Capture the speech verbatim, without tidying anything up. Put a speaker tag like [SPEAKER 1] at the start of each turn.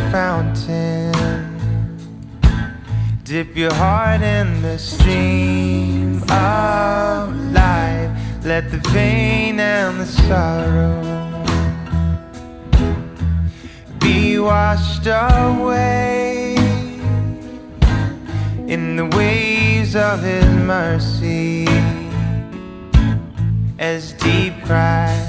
[SPEAKER 1] fountain. Dip your heart in the stream of life. Let the pain and the sorrow be washed away in the waves of His mercy. As deep cries